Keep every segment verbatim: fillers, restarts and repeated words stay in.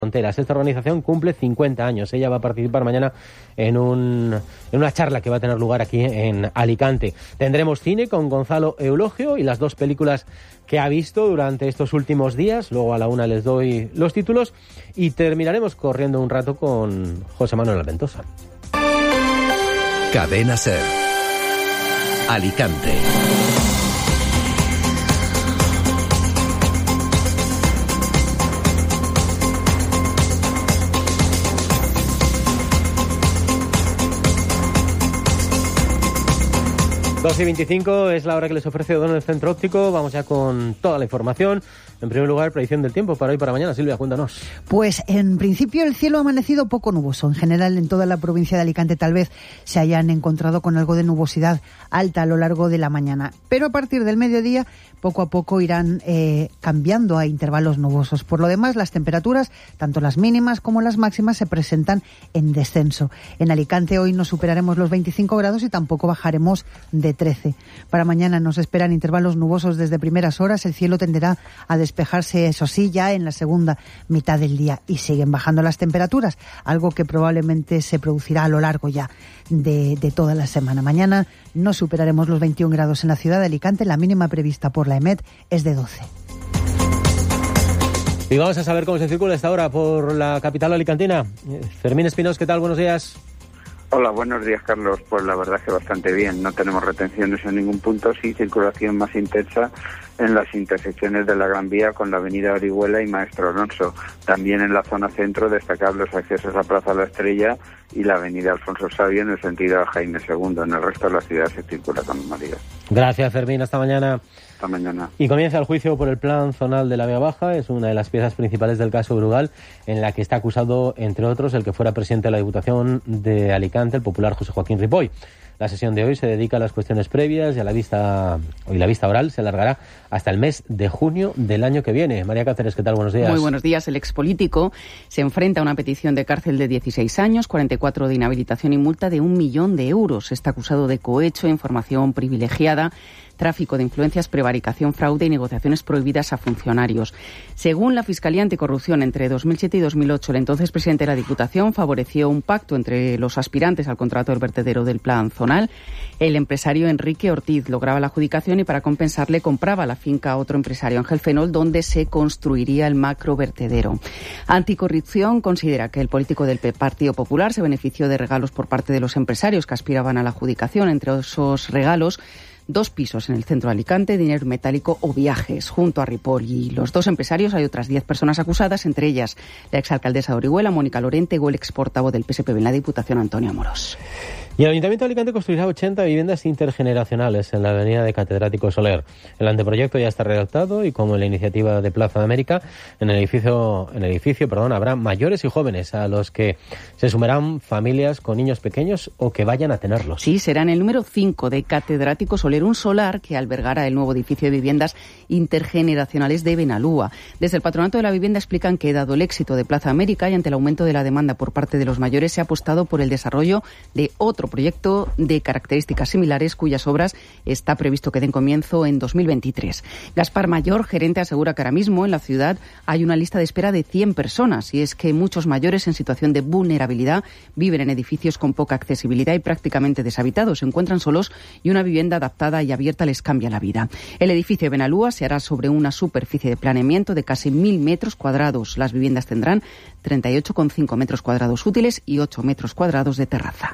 Fronteras. Esta organización cumple cincuenta años. Ella va a participar mañana en, un, en una charla que va a tener lugar aquí en Alicante. Tendremos cine con Gonzalo Eulogio y las dos películas que ha visto durante estos últimos días. Luego a la una les doy los títulos y terminaremos corriendo un rato con José Manuel Alventosa. Cadena SER. Alicante. doce y veinticinco es la hora que les ofrece O'Donnell Centro Óptico. Vamos ya con toda la información. En primer lugar, predicción del tiempo para hoy y para mañana. Silvia, cuéntanos. Pues en principio el cielo ha amanecido poco nuboso. En general, en toda la provincia de Alicante tal vez se hayan encontrado con algo de nubosidad alta a lo largo de la mañana. Pero a partir del mediodía, poco a poco irán eh, cambiando a intervalos nubosos. Por lo demás, las temperaturas, tanto las mínimas como las máximas, se presentan en descenso. En Alicante hoy no superaremos los veinticinco grados y tampoco bajaremos de trece. Para mañana nos esperan intervalos nubosos desde primeras horas. El cielo tenderá a despejarse, eso sí, ya en la segunda mitad del día, y siguen bajando las temperaturas, algo que probablemente se producirá a lo largo ya de, de toda la semana. Mañana no superaremos los veintiún grados en la ciudad de Alicante. La mínima prevista por la EMET es de doce. Y vamos a saber cómo se circula esta hora por la capital alicantina. Fermín Espinós, ¿qué tal? Buenos días. Hola, buenos días, Carlos. Pues la verdad es que bastante bien. No tenemos retenciones en ningún punto, sí circulación más intensa en las intersecciones de la Gran Vía con la avenida Orihuela y Maestro Alonso. También en la zona centro destacar los accesos a Plaza La Estrella y la avenida Alfonso Sabio en el sentido a Jaime segundo. En el resto de la ciudad se circula con normalidad. Gracias, Fermín. Hasta mañana. Hasta mañana. Y comienza el juicio por el plan zonal de la Vega Baja. Es una de las piezas principales del caso Brugal, en la que está acusado, entre otros, el que fuera presidente de la Diputación de Alicante, el popular José Joaquín Ripoll. La sesión de hoy se dedica a las cuestiones previas y a la vista, y la vista oral se alargará hasta el mes de junio del año que viene. María Cáceres, ¿qué tal? Buenos días. Muy buenos días. El expolítico se enfrenta a una petición de cárcel de dieciséis años, cuarenta y cuatro de inhabilitación y multa de un millón de euros. Está acusado de cohecho, información privilegiada, tráfico de influencias, prevaricación, fraude y negociaciones prohibidas a funcionarios. Según la Fiscalía Anticorrupción, entre dos mil siete y dos mil ocho, el entonces presidente de la Diputación favoreció un pacto entre los aspirantes al contrato del vertedero del plan zonal. El empresario Enrique Ortiz lograba la adjudicación y para compensarle compraba la finca a otro empresario, Ángel Fenol, donde se construiría el macrovertedero. Anticorrupción considera que el político del Partido Popular se benefició de regalos por parte de los empresarios que aspiraban a la adjudicación. Entre esos regalos, dos pisos en el centro de Alicante, dinero metálico o viajes. Junto a Ripoll y los dos empresarios hay otras diez personas acusadas, entre ellas la exalcaldesa de Orihuela, Mónica Lorente, o el exportavoz del P S P B en la Diputación, Antonio Amorós. Y el Ayuntamiento de Alicante construirá ochenta viviendas intergeneracionales en la avenida de Catedrático Soler. El anteproyecto ya está redactado y, como en la iniciativa de Plaza de América, en el edificio, en el edificio perdón, habrá mayores y jóvenes a los que se sumarán familias con niños pequeños o que vayan a tenerlos. Sí, será en el número cinco de Catedrático Soler, un solar que albergará el nuevo edificio de viviendas intergeneracionales de Benalúa. Desde el Patronato de la Vivienda explican que, dado el éxito de Plaza América y ante el aumento de la demanda por parte de los mayores, se ha apostado por el desarrollo de otro proyecto de características similares cuyas obras está previsto que den comienzo en dos mil veintitrés. Gaspar Mayor, gerente, asegura que ahora mismo en la ciudad hay una lista de espera de cien personas, y es que muchos mayores en situación de vulnerabilidad viven en edificios con poca accesibilidad y prácticamente deshabitados, se encuentran solos y una vivienda adaptada y abierta les cambia la vida. El edificio de Benalúa se hará sobre una superficie de planeamiento de casi mil metros cuadrados. Las viviendas tendrán treinta y ocho coma cinco metros cuadrados útiles y ocho metros cuadrados de terraza.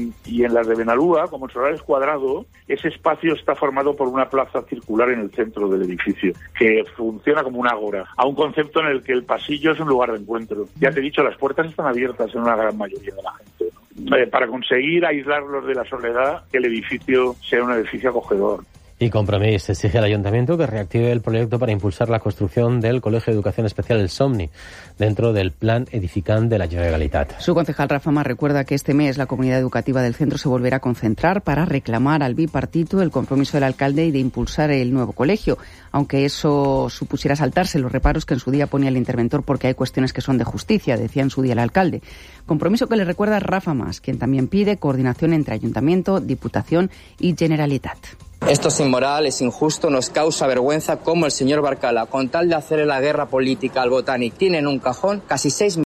Y en las de Benalúa, como el solar es cuadrado, ese espacio está formado por una plaza circular en el centro del edificio, que funciona como una ágora, a un concepto en el que el pasillo es un lugar de encuentro. Ya te he dicho, las puertas están abiertas en una gran mayoría de la gente, ¿no? Eh, para conseguir aislarlos de la soledad, que el edificio sea un edificio acogedor. Y Compromís exige al Ayuntamiento que reactive el proyecto para impulsar la construcción del Colegio de Educación Especial El Somni dentro del plan edificant de la Generalitat. Su concejal Rafa Mas recuerda que este mes la comunidad educativa del centro se volverá a concentrar para reclamar al bipartito el compromiso del alcalde y de impulsar el nuevo colegio, aunque eso supusiera saltarse los reparos que en su día ponía el interventor porque hay cuestiones que son de justicia, decía en su día el alcalde. Compromiso que le recuerda Rafa Mas, quien también pide coordinación entre Ayuntamiento, Diputación y Generalitat. Esto es inmoral, es injusto, nos causa vergüenza como el señor Barcala, con tal de hacerle la guerra política al Botanic, tiene en un cajón casi seis